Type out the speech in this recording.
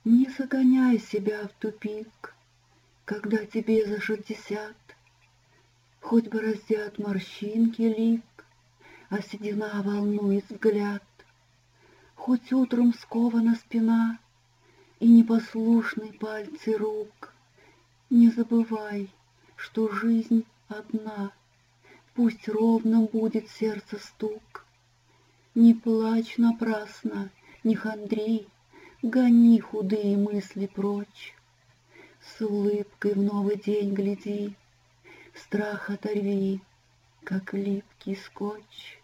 Не загоняй себя в тупик, когда тебе за 60. Хоть бороздят морщинки лик, а седина волнует взгляд. Хоть утром скована спина и непослушны пальцы рук, не забывай, что жизнь одна, пусть ровно будет сердце стук. Не плачь напрасно, не хандри, гони худые мысли прочь. С улыбкой в новый день гляди, страх оторви, как липкий скотч.